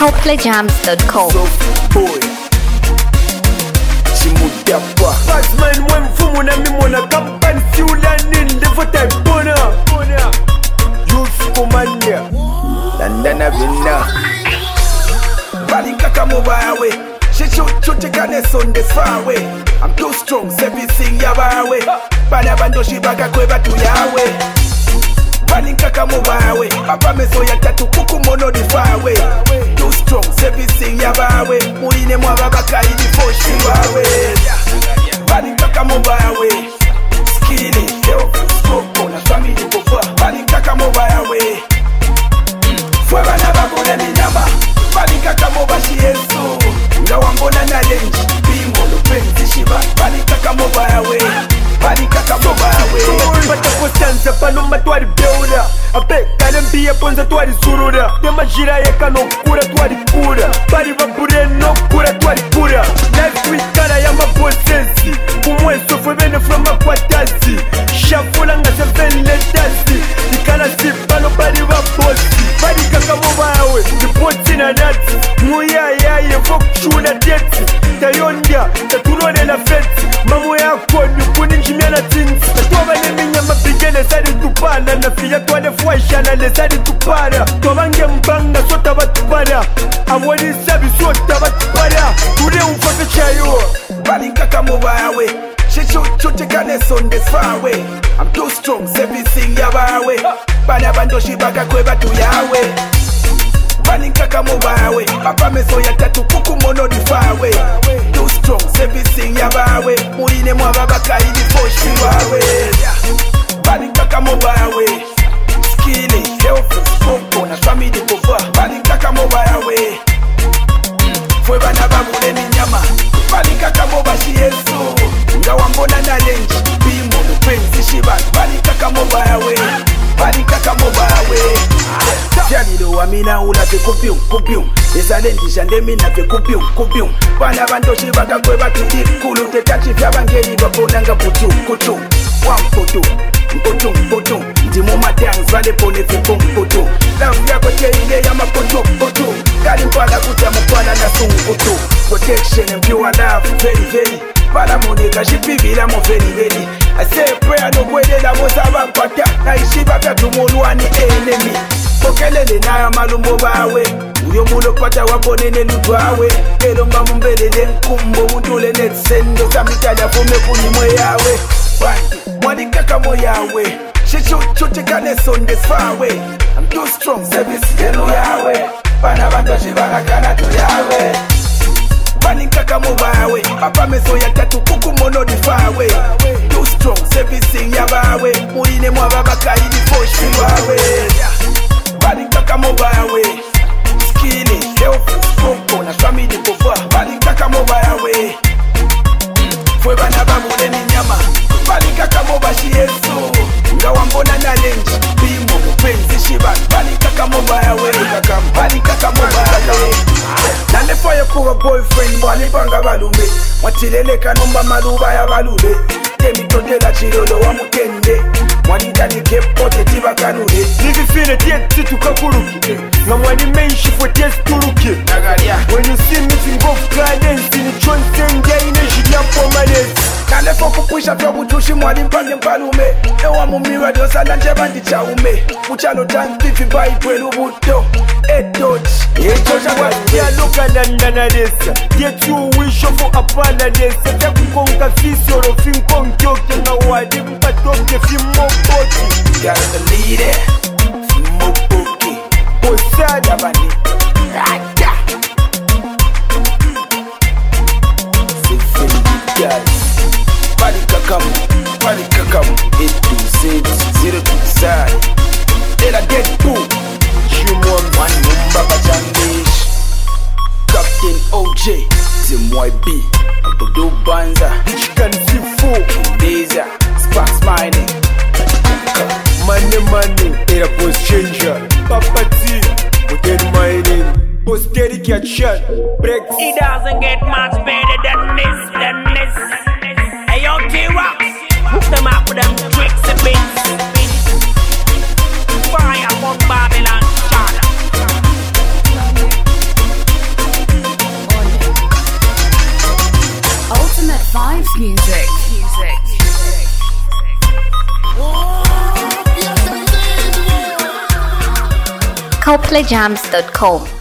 hopefullyjams.com. boy Chimudapa Batman mfumu na mimona kampani siula ninde vota ibona Youth Commander Dandana Vina Balika Kamubawe She shoot kane sonde fawe I'm too strong, everything yabawe Banabando shibaka kweba tu yawe Balika Kamubawe Papa meso ya tatu kuku mono di fawe Too strong, everything yabawe Muine mwababaka idi foshi wawe Balika Kamubawe Skini, health, stroke, na family kufa Balika Kamubawe Fwe bana bakule minyama Balika Kamubashi yesu Nga wambona na lenji Bingo lupenzi shiba Balika Kamubawe Balika Kamubawe Bata kostanza pano matwari beura Ape karembiye ponza twari surura Tema jira yeka no kura twari kura Bari vapure no kura twari kura Life wikara ya mabosesi Kumweso fwe bene from makwatasi Shafula nga se vele tasi Ikala si pano bari vabosi Balika Kamubawe Ripoti na nati Muya ya ye fok chuna deti Tayondia, taturone na feti Mamu yako nyukuni njimia na tinti Tatuwa neminyama bigene sari tupana Na fiya tuwane fuaishana le sari tupana Tuwange mbanga sota batupana Awani sabi sota batupana Ture ufake chayo Balika Kamubawe She shoot kane sonde fawe I'm too strong, everything yabawe Banabando shibaka kweba tu yawe Balika Kamubawe Papa meso ya tatu kuku mono di fawe Too strong, everything yabawe Muine mwababaka idi foshi wawe Balika Kamubawe Skini, health, stroke, na family kufa Balika Kamubawe Fwe bana babule minyama Balika Kamubashi yesu Nga wambona na lenji Bimo lupenzi shiba Balika Kamubawe Balika Kamubawe Janilo wamina ulafe kupium Esalendisha ndemina fe kupium Bana bandoshi baka kweba kulu Tetachi vya bangeli babonanga putu Mputu Ndimu matangs vale pone fi pumputu Lavu yako cheile ya maputu Kali mpala kuta mpala na sungutu Protection and pure love very Pala moneka shipibila mo very I say prayer no kwele la mozaba kwata Na ishiba kya tumuluani enemy Pokelele na ya malumbo bawe Uyo mulo kwata wabonene nutwawe Elomba mumbelele nkumbo Mutule netsendo Samitala fume kunimwe yawe Balika Kamubawe She shoot kane sonde fawe I'm too strong, service yenu yawe Bana bando shibaka kana tu yawe Balika Kamubawe Papa meso ya tatu kuku mono di fawe Too strong, service yabawe Muine mwababaka idi foshi wawe Balika Kamubawe Skini, health, stroke, na family kufa Balika Kamubawe Fwe bana babule minyama Balika Kamubashi yesu Nga wambona na lenji Bimo lupenzi shiba Balika Kamubawe Balika Kamubawe Nane foye kuwa boyfriend Mwalipanga balume Mwatileleka nomba maluba ya balule Temitondela chilolo wa mukende Mwalingani kepote tiba kanule Nivi fine tieti tukakuruki Nga mwani menshi fwe tiesi turuki When you see me tingof kadensi Ni chonsenge ineshi yapo manesi Nale foko kwisha vya butushi mwalimpange mpalume Ewa mumiwa dosa lanje bandi chaume Muchalo tantifi bai kwelu buto Edoji Ejoja wakia luka nandana desa Yetu wisho fo apana desa Tia kukonga fisi oro finko nkyoke Nga wadi mpatoke fimo poti Gotta lead it Fimo poki Osada Yabani Rada Sifili guys Balika Kamu A to Z 0 to Z Ela get boom Jumon one number Bajandish Captain OJ Tim YB Abudu Banza Chicken Sifu Kindiza Sparks Mining Money Era post changer Papa T Hotel Mining Post Terry Catchan Break It doesn't get much better than this Hey yo T-Rox Hook them up with them tricks and beats Fire from Babylon Charter Vibes music. ColdplayJams.com